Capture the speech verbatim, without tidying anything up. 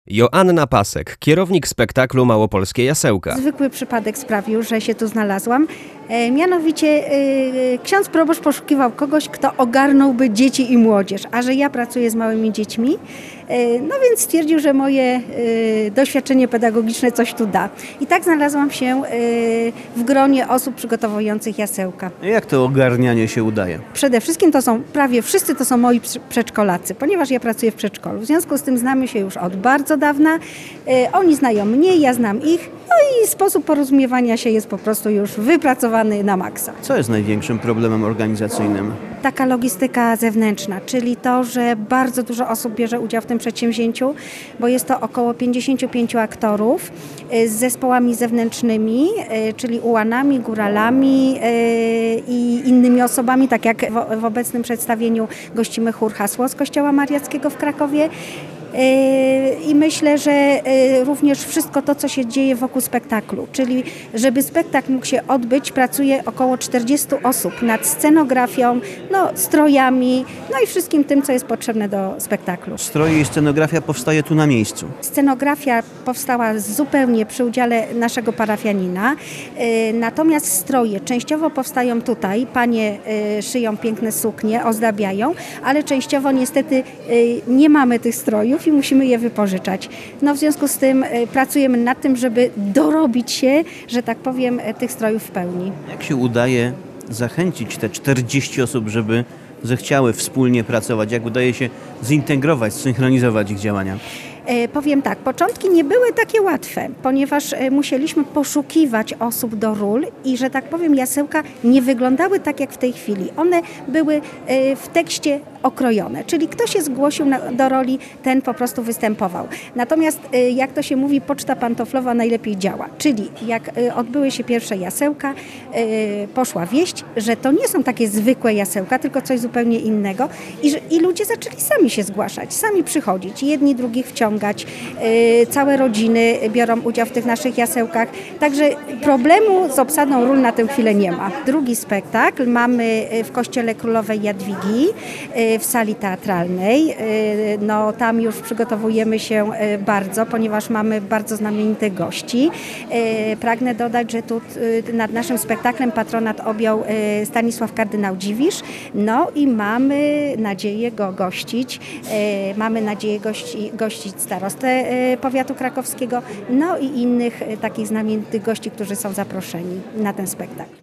Joanna Pasek, kierownik spektaklu Małopolskie Jasełka. Zwykły przypadek sprawił, że się tu znalazłam. E, mianowicie e, ksiądz proboszcz poszukiwał kogoś, kto ogarnąłby dzieci i młodzież, a że ja pracuję z małymi dziećmi, e, no więc stwierdził, że moje e, doświadczenie pedagogiczne coś tu da. I tak znalazłam się e, w gronie osób przygotowujących jasełka. Jak to ogarnianie się udaje? Przede wszystkim to są, prawie wszyscy to są moi przedszkolacy, ponieważ ja pracuję w przedszkolu. W związku z tym znamy się już od bardzo dawna. E, oni znają mnie, ja znam ich. No i sposób porozumiewania się jest po prostu już wypracowany na maksa. Co jest największym problemem organizacyjnym? Taka logistyka zewnętrzna, czyli to, że bardzo dużo osób bierze udział w tym przedsięwzięciu, bo jest to około pięćdziesięciu pięciu aktorów z zespołami zewnętrznymi, czyli ułanami, góralami i innymi osobami, tak jak w obecnym przedstawieniu gościmy chór Hasło z Kościoła Mariackiego w Krakowie. I myślę, że również wszystko to, co się dzieje wokół spektaklu, czyli żeby spektakl mógł się odbyć, pracuje około czterdziestu osób nad scenografią, no, strojami, no i wszystkim tym, co jest potrzebne do spektaklu. Stroje i scenografia powstaje tu na miejscu. Scenografia powstała zupełnie przy udziale naszego parafianina, natomiast stroje częściowo powstają tutaj, panie szyją piękne suknie, ozdabiają, ale częściowo niestety nie mamy tych strojów i musimy je wypożyczać. No w związku z tym pracujemy nad tym, żeby dorobić się, że tak powiem, tych strojów w pełni. Jak się udaje zachęcić te czterdzieści osób, żeby zechciały wspólnie pracować? Jak udaje się zintegrować, zsynchronizować ich działania? E, powiem tak, początki nie były takie łatwe, ponieważ e, musieliśmy poszukiwać osób do ról i, że tak powiem, jasełka nie wyglądały tak jak w tej chwili. One były e, w tekście okrojone, czyli kto się zgłosił na, do roli, ten po prostu występował. Natomiast e, jak to się mówi, poczta pantoflowa najlepiej działa, czyli jak e, odbyły się pierwsze jasełka, e, poszła wieść, że to nie są takie zwykłe jasełka, tylko coś zupełnie innego i, że, i ludzie zaczęli sami się zgłaszać, sami przychodzić, jedni drugich wciągać. Całe rodziny biorą udział w tych naszych jasełkach, także problemu z obsadą ról na tę chwilę nie ma. Drugi spektakl mamy w Kościele Królowej Jadwigi w sali teatralnej. No, tam już przygotowujemy się bardzo, ponieważ mamy bardzo znamienitych gości. Pragnę dodać, że tu nad naszym spektaklem patronat objął Stanisław kardynał Dziwisz, no i mamy nadzieję go gościć. Mamy nadzieję gości, gościć starostę powiatu krakowskiego, no i innych takich znamienitych gości, którzy są zaproszeni na ten spektakl.